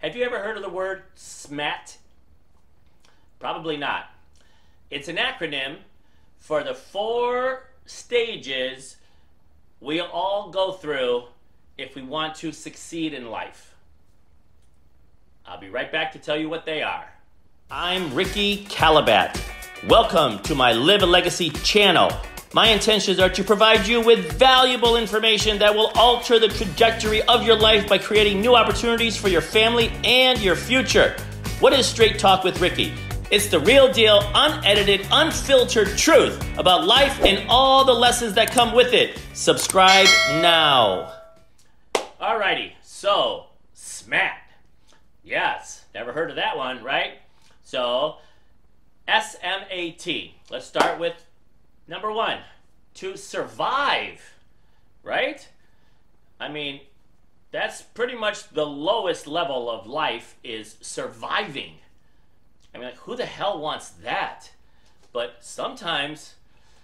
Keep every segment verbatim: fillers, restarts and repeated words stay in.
Have you ever heard of the word SMAT? Probably not. It's an acronym for the four stages we all go through if we want to succeed in life. I'll be right back to tell you what they are. I'm Ricky Calabat. Welcome to my Live a Legacy channel. My intentions are to provide you with valuable information that will alter the trajectory of your life by creating new opportunities for your family and your future. What is Straight Talk with Ricky? It's the real deal, unedited, unfiltered truth about life and all the lessons that come with it. Subscribe now. Alrighty, so SMAT. Yes, never heard of that one, right? So, S M A T. Let's start with number one, to survive, right? I mean, that's pretty much the lowest level of life is surviving. I mean, like, who the hell wants that? But sometimes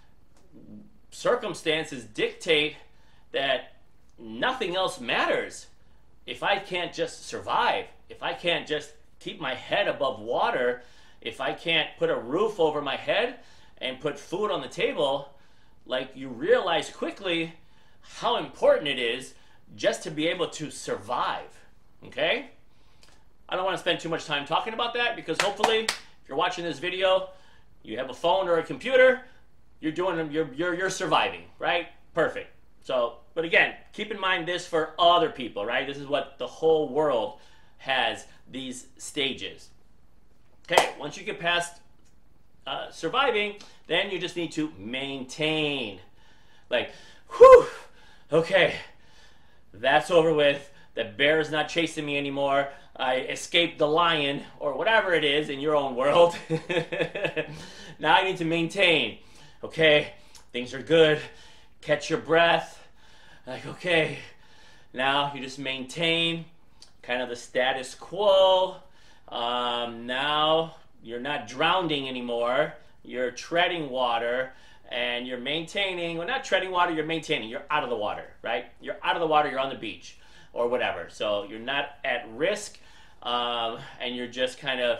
circumstances dictate that nothing else matters. If I can't just survive, if I can't just keep my head above water, if I can't put a roof over my head and put food on the table, like, you realize quickly how important it is just to be able to survive, okay? I don't want to spend too much time talking about that because hopefully, if you're watching this video, you have a phone or a computer, you're doing, you're, you're, you're surviving, right? Perfect. So, but again, keep in mind this for other people, right? This is what the whole world has, these stages. Okay, once you get past uh, surviving, then you just need to maintain. Like, whew, okay, that's over with. The bear is not chasing me anymore. I escaped the lion, or whatever it is in your own world. Now I need to maintain. Okay, things are good. Catch your breath. Like, okay, now you just maintain kind of the status quo. Um, now you're not drowning anymore. You're treading water, and you're maintaining. Well, not treading water, you're maintaining. You're out of the water, right? You're out of the water, you're on the beach, or whatever. So you're not at risk, um, and you're just kind of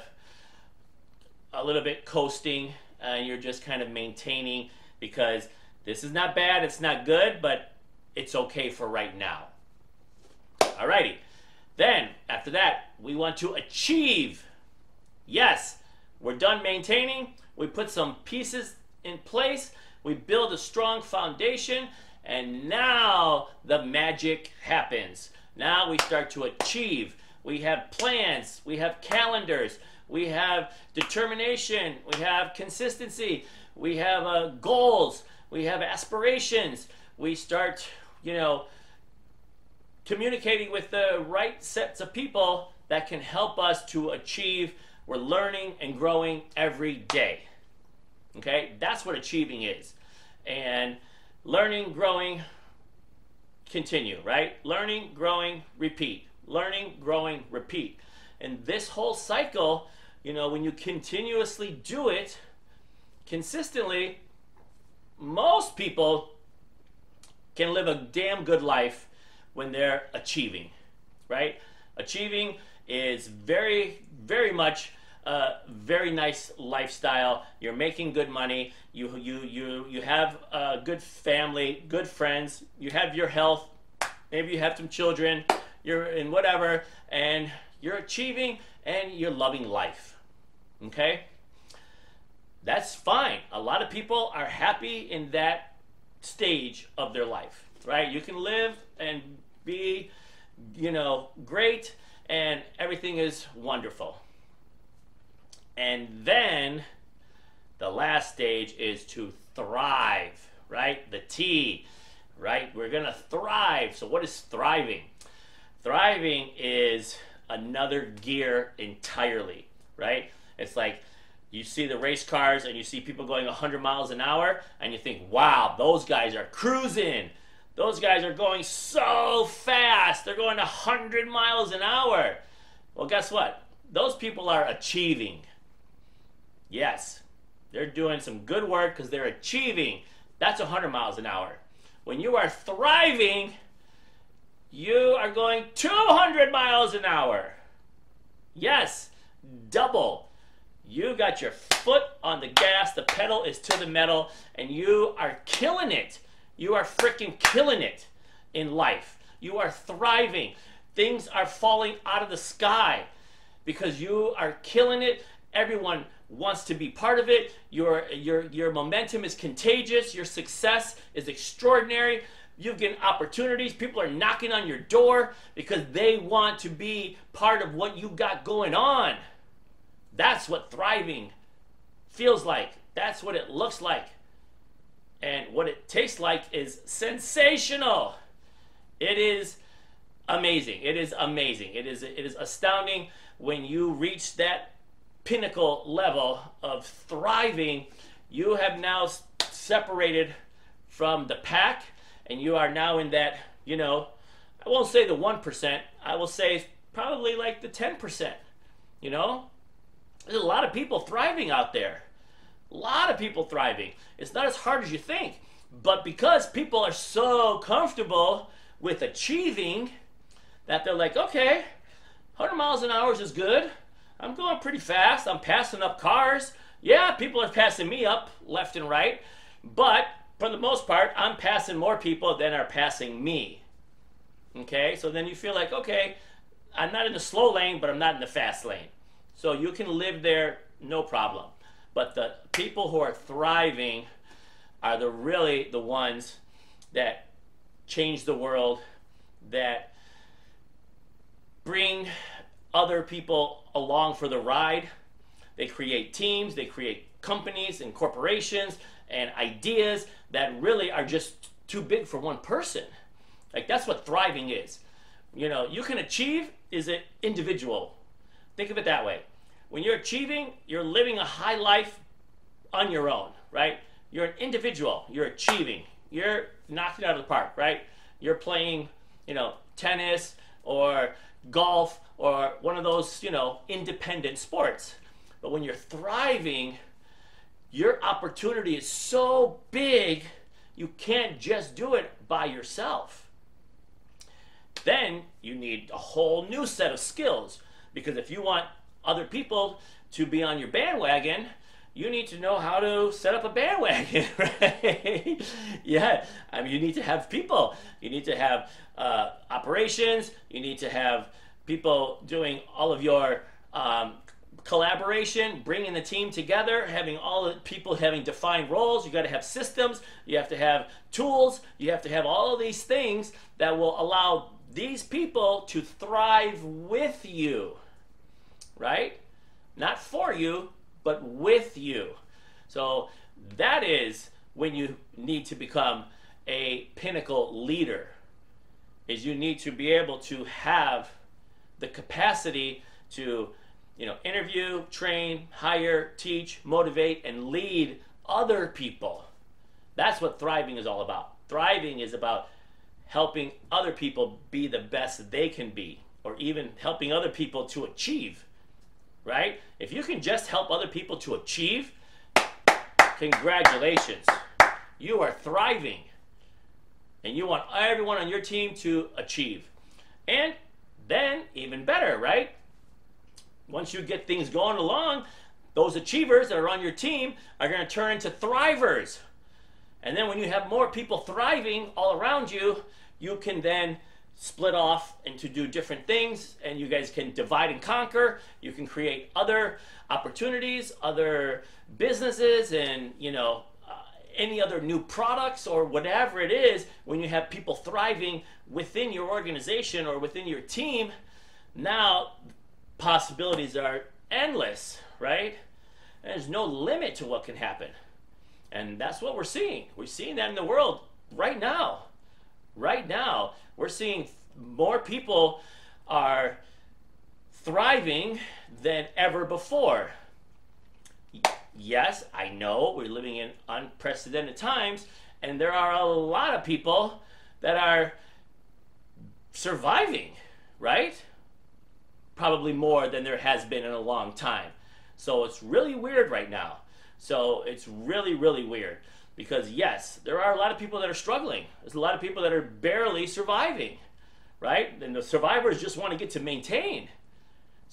a little bit coasting, and you're just kind of maintaining because this is not bad, it's not good, but it's okay for right now. Alrighty. Then, after that, we want to achieve. Yes, we're done maintaining. We put some pieces in place. We build a strong foundation. And now the magic happens. Now we start to achieve. We have plans. We have calendars. We have determination. We have consistency. We have uh, goals. We have aspirations. We start, you know, communicating with the right sets of people that can help us to achieve. We're learning and growing every day. Okay, that's what achieving is. And learning, growing, continue, right? Learning, growing, repeat. Learning, growing, repeat. And this whole cycle, you know, when you continuously do it consistently, most people can live a damn good life when they're achieving, right? Achieving is very, very much a very nice lifestyle. You're making good money. You, you, you, you have a good family, good friends. You have your health. Maybe you have some children. You're in whatever, and you're achieving and you're loving life, okay? That's fine. A lot of people are happy in that stage of their life, right? You can live and be, you know, great, and everything is wonderful. And then the last stage is to thrive, right? The T, right? We're gonna thrive. So what is thriving? Thriving is another gear entirely, right? It's like you see the race cars and you see people going one hundred miles an hour and you think, wow, those guys are cruising. Those guys are going so fast. They're going one hundred miles an hour. Well, guess what? Those people are achieving. Yes, they're doing some good work because they're achieving. That's one hundred miles an hour. When you are thriving, you are going two hundred miles an hour. Yes, double. You got your foot on the gas, the pedal is to the metal, and you are killing it. You are freaking killing it in life. You are thriving. Things are falling out of the sky because you are killing it. Everyone wants to be part of it. Your, your, your momentum is contagious. Your success is extraordinary. You've getting opportunities. People are knocking on your door because they want to be part of what you got going on. That's what thriving feels like. That's what it looks like. And what it tastes like is sensational. It is amazing. It is amazing. It is, it is astounding when you reach that pinnacle level of thriving. You have now separated from the pack, and you are now in that, you know, I won't say the one percent. I will say probably like the ten percent, you know? There's a lot of people thriving out there. A lot of people thriving. It's not as hard as you think. But because people are so comfortable with achieving that they're like, okay, one hundred miles an hour is good. I'm going pretty fast. I'm passing up cars. Yeah, people are passing me up left and right. But for the most part, I'm passing more people than are passing me. Okay, so then you feel like, okay, I'm not in the slow lane, but I'm not in the fast lane. So you can live there, no problem. But the people who are thriving are the really the ones that change the world, that bring other people along for the ride. They create teams, they create companies and corporations and ideas that really are just too big for one person. Like, that's what thriving is. You know, you can achieve is an individual. Think of it that way. When you're achieving, you're living a high life on your own, right? You're an individual. You're achieving. You're knocking it out of the park, right? You're playing, you know, tennis or golf or one of those, you know, independent sports. But when you're thriving, your opportunity is so big, you can't just do it by yourself. Then you need a whole new set of skills, because if you want other people to be on your bandwagon, you need to know how to set up a bandwagon, right? Yeah, I mean, you need to have people. You need to have uh, operations. You need to have people doing all of your um, collaboration, bringing the team together, having all the people having defined roles. You got to have systems. You have to have tools. You have to have all of these things that will allow these people to thrive with you, right? Not for you, but with you. So that is when you need to become a pinnacle leader, is you need to be able to have the capacity to, you know, interview, train, hire, teach, motivate, and lead other people. That's what thriving is all about. Thriving is about helping other people be the best they can be, or even helping other people to achieve, right? If you can just help other people to achieve, congratulations. You are thriving. And you want everyone on your team to achieve. And then, even better, right? Once you get things going along, those achievers that are on your team are going to turn into thrivers. And then when you have more people thriving all around you, you can then split off and to do different things, and you guys can divide and conquer. You can create other opportunities, other businesses, and, you know, uh, any other new products or whatever it is. When you have people thriving within your organization or within your team, now possibilities are endless, right? And there's no limit to what can happen. And that's what we're seeing. We're seeing that in the world right now. Right now, we're seeing more people are thriving than ever before. Yes, I know we're living in unprecedented times, and there are a lot of people that are surviving, right? Probably more than there has been in a long time. So it's really weird right now. So it's really, really weird. Because yes, there are a lot of people that are struggling. There's a lot of people that are barely surviving, right? And the survivors just want to get to maintain.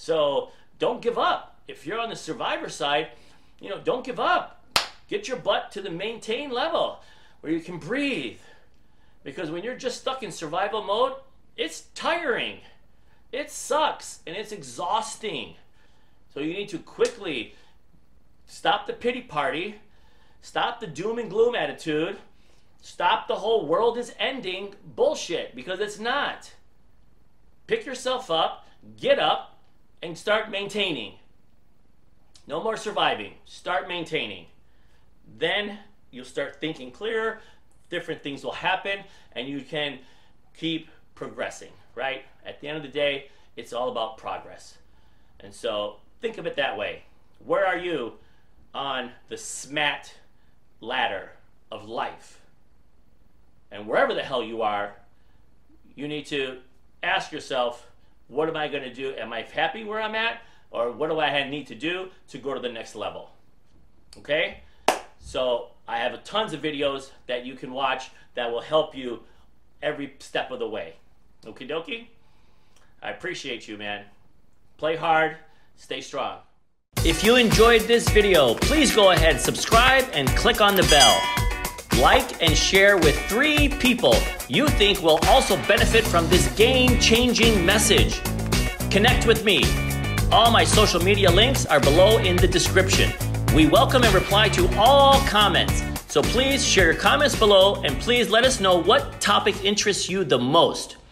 So don't give up. If you're on the survivor side, you know, don't give up. Get your butt to the maintain level where you can breathe. Because when you're just stuck in survival mode, it's tiring. It sucks and it's exhausting. So you need to quickly stop the pity party, stop the doom and gloom attitude, stop the whole world is ending bullshit, because it's not. Pick yourself up, get up, and start maintaining. No more surviving. Start maintaining. Then you'll start thinking clearer, different things will happen, and you can keep progressing, right? At the end of the day, it's all about progress. And so think of it that way. Where are you on the S M A T ladder of life? And wherever the hell you are, you need to ask yourself, what am I going to do? Am I happy where I'm at? Or what do I need to do to go to the next level? Okay? So I have tons of videos that you can watch that will help you every step of the way. Okie dokie? I appreciate you, man. Play hard, stay strong. If you enjoyed this video, please go ahead, subscribe, and click on the bell. Like and share with three people you think will also benefit from this game-changing message. Connect with me. All my social media links are below in the description. We welcome and reply to all comments. So please share your comments below, and please let us know what topic interests you the most.